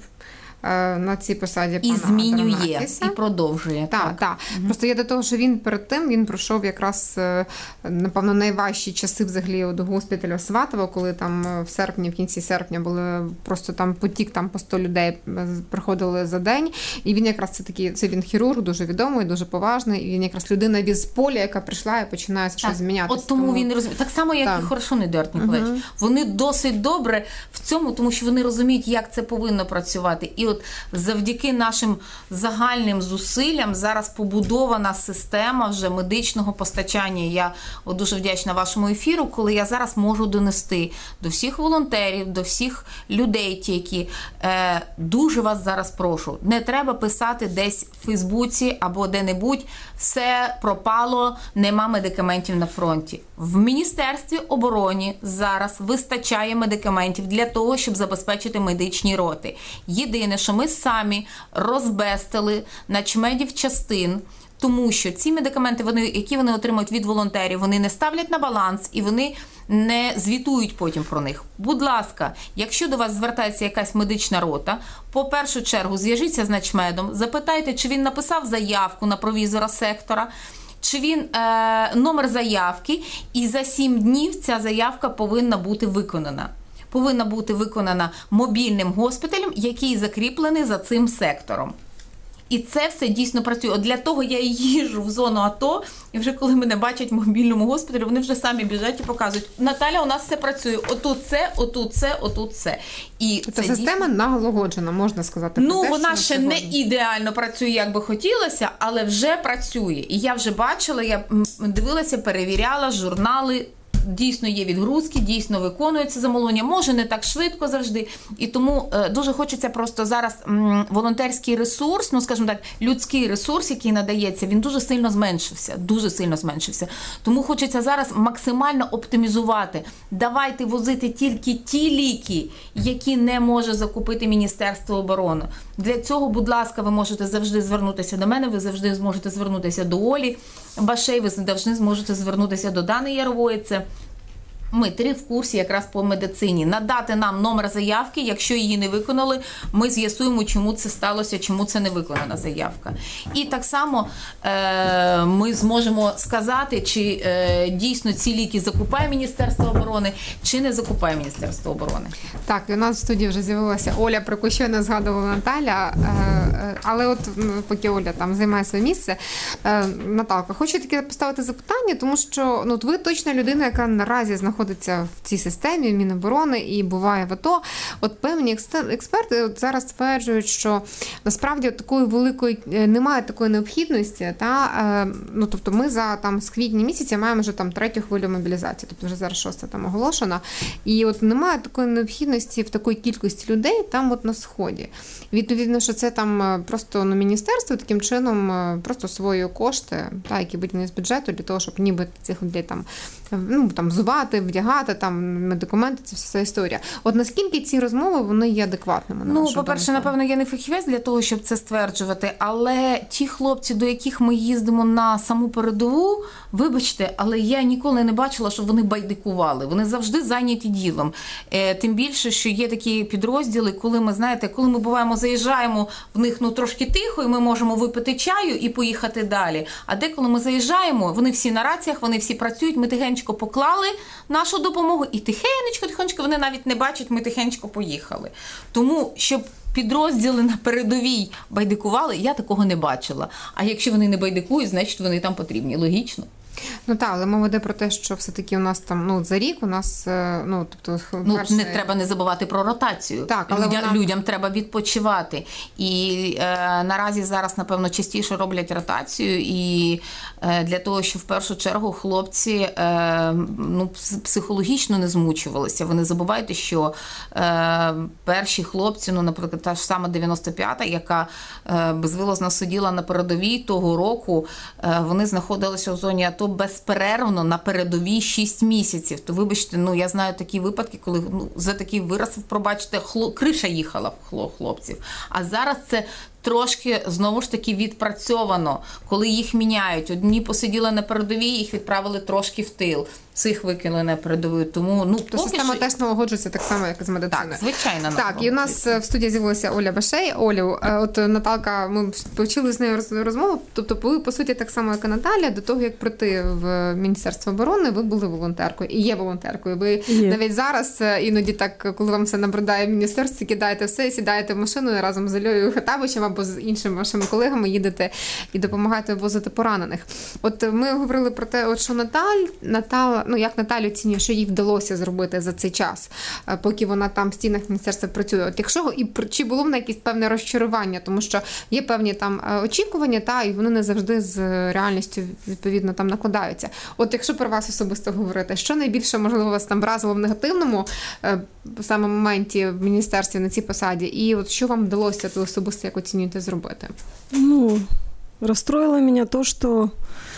на цій посаді і пана змінює, Адраматіса. І продовжує. Так. Просто я до того, що він перед тим, він пройшов якраз, напевно, найважчі часи взагалі до госпіталю Сватово, коли там в кінці серпня були просто там потік, там по 100 людей приходили за день, і він якраз це він хірург, дуже відомий, дуже поважний, і він якраз людина з поля, яка прийшла і починає щось змінятися. От тому він розуміє. Так само, як і Хорошун Едуард Ніколаєвич. Вони досить добре в цьому, тому що вони розуміють, як це повинно працювати. І от завдяки нашим загальним зусиллям зараз побудована система вже медичного постачання. Я дуже вдячна вашому ефіру, коли я зараз можу донести до всіх волонтерів, до всіх людей, які дуже вас зараз прошу. Не треба писати десь в Фейсбуці або де-небудь, все пропало, нема медикаментів на фронті. В Міністерстві оборони зараз вистачає медикаментів для того, щоб забезпечити медичні роти. Єдине, що ми самі розбестили начмедів частин, тому що ці медикаменти, які вони отримують від волонтерів, вони не ставлять на баланс і вони не звітують потім про них. Будь ласка, якщо до вас звертається якась медична рота, по першу чергу зв'яжіться з начмедом, запитайте, чи він написав заявку на провізора сектора, чи він номер заявки, і за 7 днів ця заявка повинна бути виконана. Повинна бути виконана мобільним госпіталем, який закріплений за цим сектором. І це все дійсно працює. От для того я і їжджу в зону АТО, і вже коли мене бачать в мобільному госпіталі, вони вже самі біжать і показують: Наталя, у нас все працює. Отут це, отут це, отут це. І ця система налагоджена, можна сказати. Вона ще не ідеально працює, як би хотілося, але вже працює. І я вже бачила, я дивилася, перевіряла журнали, дійсно є відгрузки, дійсно виконується замовлення, може не так швидко завжди. І тому дуже хочеться просто зараз волонтерський ресурс, скажімо так, людський ресурс, який надається, він дуже сильно зменшився. Тому хочеться зараз максимально оптимізувати. Давайте возити тільки ті ліки, які не може закупити Міністерство оборони. Для цього, будь ласка, ви можете завжди звернутися до мене, ви завжди зможете звернутися до Олі Башей, ви завжди зможете звернутися до Дани Ярової. Це ми 3 в курсі якраз по медицині. Надати нам номер заявки, якщо її не виконали, ми з'ясуємо, чому це сталося, чому це не виконана заявка. І так само ми зможемо сказати, чи дійсно ці ліки закупає Міністерство оборони, чи не закупає Міністерство оборони. Так, і у нас в студії вже з'явилася Оля, про яку щойно згадувала Наталя. Але от поки Оля там займає своє місце, Наталка, хочу таке поставити запитання, тому що ви точна людина, яка наразі знаходиться в цій системі Міноборони і буває в АТО. От певні експерти зараз стверджують, що насправді такої великої немає такої необхідності, тобто ми з квітня місяця маємо вже 3-ю хвилю мобілізації, тобто вже зараз 6-та оголошена, і от немає такої необхідності в такій кількості людей там на Сході. Відповідно, що це там просто міністерство таким чином просто свої кошти, які виділені з бюджету для того, щоб ніби цих людей там взувати, вдягати, там медикаменти, це вся історія. От наскільки ці розмови, вони є адекватними? Ну, по-перше, напевно, я не фахівець для того, щоб це стверджувати, але ті хлопці, до яких ми їздимо на саму передову, вибачте, але я ніколи не бачила, щоб вони байдикували. Вони завжди зайняті ділом. Тим більше, що є такі підрозділи, коли ми, знаєте, коли ми буваємо, заїжджаємо в них трошки тихо, і ми можемо випити чаю і поїхати далі. А деколи ми заїжджаємо, вони всі на раціях, вони всі працюють, ми тихенько поклали нашу допомогу і тихенечко, вони навіть не бачать, ми тихенько поїхали. Тому, щоб підрозділи на передовій байдикували, я такого не бачила. А якщо вони не байдикують, значить вони там потрібні. Логічно. Ну так, але мова йде про те, що все-таки у нас там, за рік у нас, перше... не треба не забувати про ротацію. Так, але людям треба відпочивати. І наразі зараз, напевно, частіше роблять ротацію. І для того, щоб в першу чергу хлопці психологічно не змучувалися. Ви не забувайте, що перші хлопці, наприклад, та ж сама 95-та, яка безвилазно сиділа на передовій того року, вони знаходилися у зоні АТО безперервно на передовій 6 місяців. То, вибачте, я знаю такі випадки, коли за такий вираз, пробачте, криша їхала в хлопців. А зараз це трошки, знову ж таки, відпрацьовано, коли їх міняють. Одні посиділи на передовій, їх відправили трошки в тил. Цих викинули на передову. Тому, то система теж налагоджується так само, як з медициною. Так, звичайно. Так, і у нас в студії з'явилася Оля Башей. Олю, от Наталка, ми почали з нею розмову, тобто ви, по суті, так само, як і Наталя, до того, як прийти в Міністерство оборони, ви були волонтеркою, і є волонтеркою. Ви навіть зараз, іноді так, коли вам все набридає в міністерстві, кидаєте все, сідаєте в машину і разом з Ільою Хатабичем або з іншими вашими колегами їдете і допомагаєте возити поранених. От ми говорили про те, що Наталя, як Наталю оцінює, що їй вдалося зробити за цей час, поки вона там в стінах міністерства працює. От якщо, і чи було в неї якесь певне розчарування, тому що є певні там очікування, і вони не завжди з реальністю відповідно там накладаються. От якщо про вас особисто говорити, що найбільше, можливо, вас там вразило в негативному саме моменті в міністерстві на цій посаді, і от що вам вдалося ви особисто, як оцінюєте, зробити? Расстроило меня то, что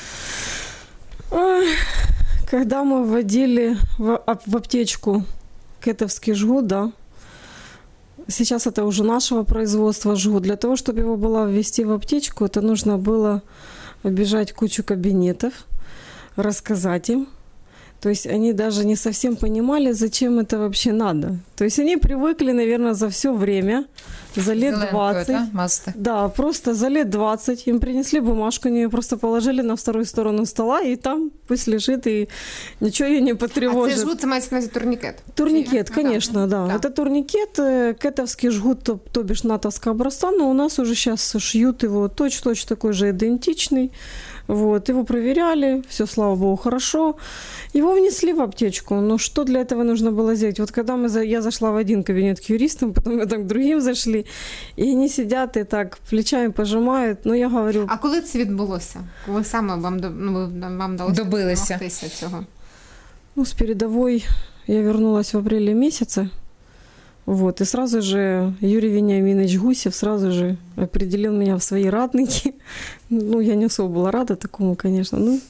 когда мы вводили в аптечку кетовский жгут, сейчас это уже нашего производства жгут. Для того, чтобы его было ввести в аптечку, это нужно было оббежать кучу кабинетов, рассказать им. То есть они даже не совсем понимали, зачем это вообще надо. То есть они привыкли, наверное, за все время, за лет 20. Да, просто за лет 20 им принесли бумажку, они ее просто положили на вторую сторону стола, и там пусть лежит, и ничего ее не потревожит. А це жгут, це мається на увазі турнікет? Турникет, конечно, да. Это турникет, кетовский жгут, то бишь натовского образца, но у нас уже сейчас шьют его точь-в-точь такой же идентичный. Его проверяли, все, слава богу, хорошо. Его внесли в аптечку, но что для этого нужно было сделать? Вот когда я зашла в один кабинет к юристам, потом мы так к другим зашли, и они сидят и так плечами пожимают, я говорю... А коли це відбулося? Коли саме вам вдалося домогтися цього? С передовой я вернулась в апреле месяце. И сразу же Юрий Вениаминович Гусев сразу же определил меня в свои ратники. Я не особо была рада такому, конечно.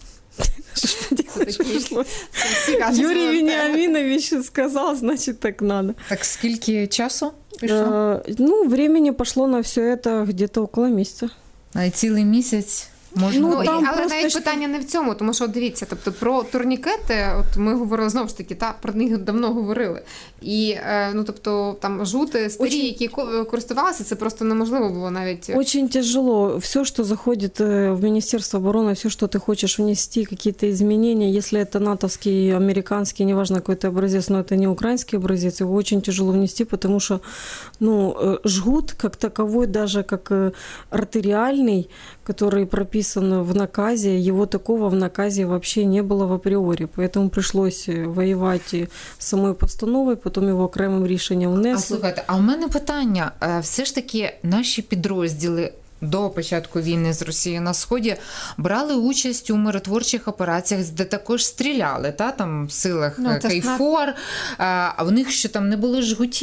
Юрий Вениаминович сказал, значит, так надо. Так скільки часу? Времени пошло на все это где-то около месяца. А цілий місяць? Але навіть питання не в цьому, тому що, дивіться, тобто про турнікети, ми говорили знову ж таки, про них давно говорили. І, тобто, там жгути старі, які користувалися, це просто неможливо було навіть. Очень тяжело. Все, что заходит в Министерство обороны, все, что ты хочешь внести, какие-то изменения, если это натовский, американский, неважно какой-то образец, но это не украинский образец, его очень тяжело внести, потому что, жгут как таковой, даже как артериальный, который прописан в наказе, его такого в наказе вообще не было в априорі. Поэтому пришлось воювати з самою постановою, потім його окремим рішенням внесли. А слухайте, а у мене питання. Все ж таки наші підрозділи до початку війни з Росією на Сході брали участь у миротворчих операціях, де також стріляли, там в силах КФОР, а в них що там не було жгутів?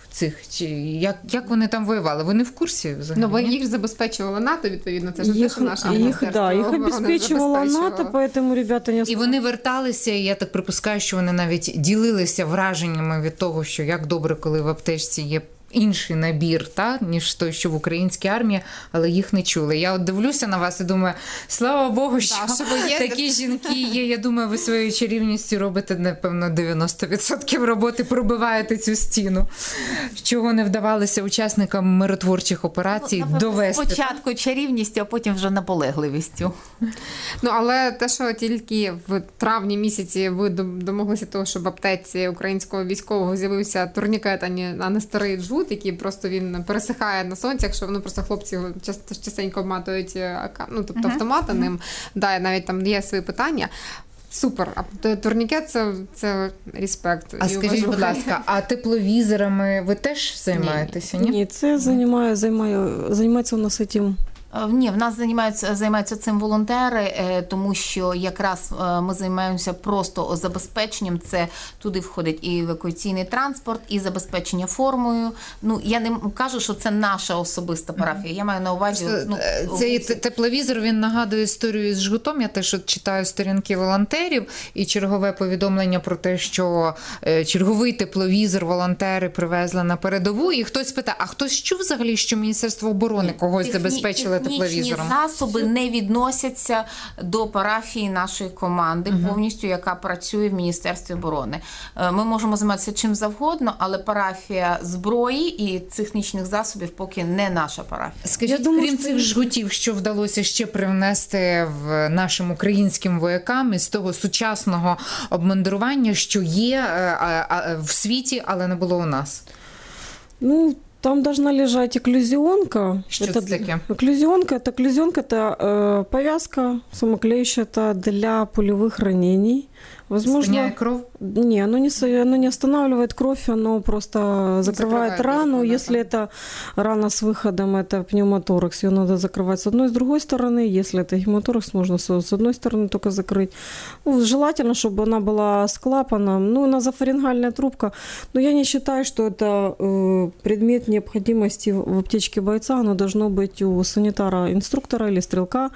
цих? Чи як вони там воювали? Ви не в курсі взагалі? Ну, бо їх забезпечувало НАТО, відповідно. Це ж не те, що наше їх міністерство обезпечувало НАТО, поэтому ребята не... І вони верталися, і я так припускаю, що вони навіть ділилися враженнями від того, що як добре, коли в аптечці є інший набір, ніж той, що в українській армії, але їх не чули. Я от дивлюся на вас і думаю, слава Богу, що такі жінки є. Я думаю, ви своєю чарівністю робите, напевно, 90% роботи, пробиваєте цю стіну, чого не вдавалося учасникам миротворчих операцій довести. Спочатку чарівністю, а потім вже наполегливістю. Але те, що тільки в травні місяці ви домоглися того, щоб в аптеці українського військового з'явився турнікет, а не старий джут, який просто він пересихає на сонці, якщо просто хлопці його частенько обматують, тобто автомата ним. Да, навіть там є свої питання. Супер. А турнікет – це респект. А скажіть, будь ласка, а тепловізорами ви теж займаєтеся? Ні, це займається у нас цим. Ні, в нас займаються цим волонтери, тому що якраз ми займаємося просто забезпеченням. Це туди входить і евакуаційний транспорт, і забезпечення формою. Я не кажу, що це наша особиста парафія. Я маю на увазі... Цей тепловізор, він нагадує історію з жгутом. Я теж читаю сторінки волонтерів і чергове повідомлення про те, що черговий тепловізор волонтери привезли на передову. І хтось питає, а хтось чув взагалі, що Міністерство оборони когось забезпечило тепловізором? Засоби не відносяться до парафії нашої команди повністю, яка працює в Міністерстві оборони. Ми можемо займатися чим завгодно, але парафія зброї і технічних засобів поки не наша парафія. Скажіть, крім цих жгутів, що вдалося ще привнести в нашим українським воякам із того сучасного обмундирування, що є в світі, але не було у нас? Там должна лежать окклюзионка. Что это таке? Окклюзионка это повязка самоклеющая для пулевых ранений. Возможно, спиняет кровь? Не, оно не останавливает кровь, оно просто закрывает рану. Если это рана с выходом, это пневмоторакс, ее надо закрывать с одной и с другой стороны. Если это гемоторакс, можно с одной стороны только закрыть. Желательно, чтобы она была с клапаном. Назофарингальная трубка. Но я не считаю, что это предмет необходимости в аптечке бойца. Оно должно быть у санитара-инструктора или стрелка.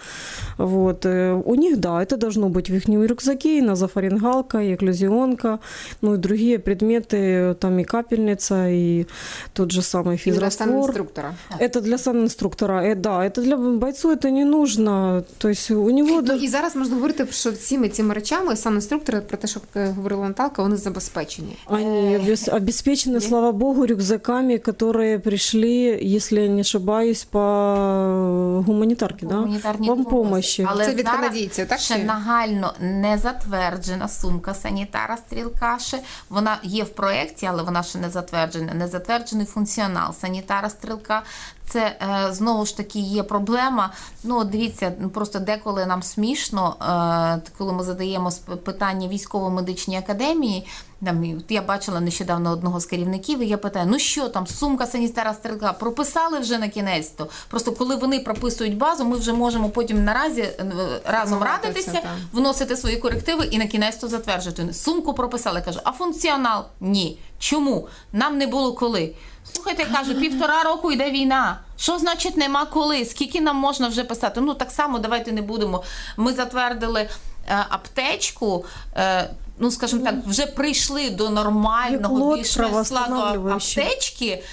У них, да, это должно быть в их рюкзаке, назофарингалка, и окклюзионка, и другие предметы, там и капельница, и тот же самый физраствор. Для санинструктора. Это для санинструктора, да, это для бойцу это не нужно. То есть у него... І зараз можна говорити, що всіми цими речами санінструктори, про те, що говорила Наталка, вони забезпечені. Они обеспечены, слава богу, рюкзаками, которые пришли, если я не ошибаюсь, по гуманітарки, по помощи. Але це від канадійців, так? Ще нагально не затверджена сумка санітара-стрілкаша. Вона є в проєкті, але вона ще не затверджена. Не затверджений функціонал санітара-стрілка. Це, знову ж таки, є проблема. Дивіться, просто деколи нам смішно, коли ми задаємо питання військово-медичній академії. Я бачила нещодавно одного з керівників, і я питаю, що там, сумка санітара-стрілка, прописали вже на кінець-то? Просто коли вони прописують базу, ми вже можемо потім наразі разом радитися, вносити свої корективи і на кінець-то затверджувати. Сумку прописали, кажу, а функціонал? Ні. Чому? Нам не було коли. Слухайте, я кажу, 1,5 року йде війна. Що значить нема коли? Скільки нам можна вже писати? Так само давайте не будемо. Ми затвердили аптечку, скажімо так, вже прийшли до нормального, більш-менш складу аптечки,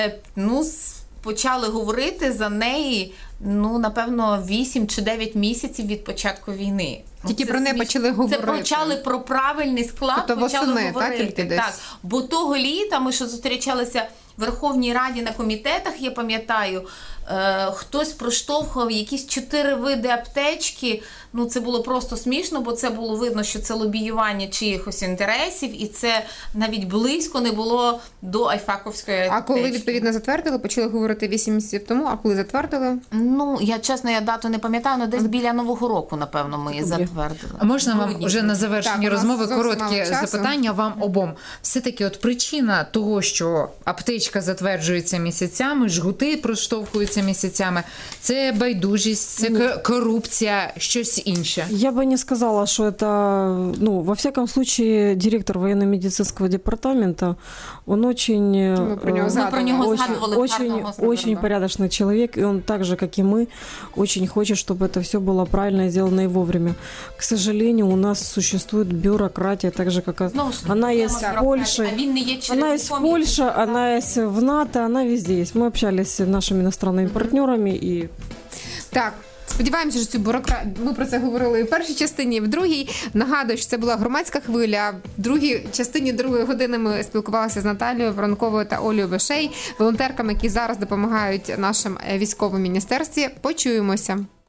почали говорити за неї, напевно, 8 чи 9 місяців від початку війни. Тільки про неї почали говорити. Це почали про правильний склад, почали говорити. Так, бо того літа ми ще зустрічалися в Верховній Раді на комітетах, я пам'ятаю, хтось проштовхував якісь 4 види аптечки. Це було просто смішно, бо це було видно, що це лобіювання чиїхось інтересів, і це навіть близько не було до айфаковської аптечки. А коли, відповідно, затвердили, почали говорити 8 місяців тому, а коли затвердили? Я дату не пам'ятаю, але десь біля Нового року, напевно, ми її затвердили. А можна вам вже на завершенні розмови коротке запитання вам обом? Все-таки причина того, що аптечки табличка затверджується місяцями, жгути проштовхуються місяцями. Це байдужість, це корупція, щось інше. Я бы не сказала, что это, во всяком случае, директор военно-медицинского департамента, он очень, очень порядочный человек, и он так же, как и мы, очень хочет, чтобы это все было правильно сделано и вовремя. К сожалению, у нас существует бюрократия, так же, как она есть в Польше. Она есть в Польше, она есть в НАТО, она везде есть. Мы общались с нашими иностранными партнерами и... Так. Сподіваємося, що цю бюрократію, ми про це говорили і в першій частині, і в другій. Нагадую, що це була громадська хвиля. В другій частині другої години ми спілкувалися з Наталією Воронковою та Олею Бешей, волонтерками, які зараз допомагають нашим військовим міністерстві. Почуємося.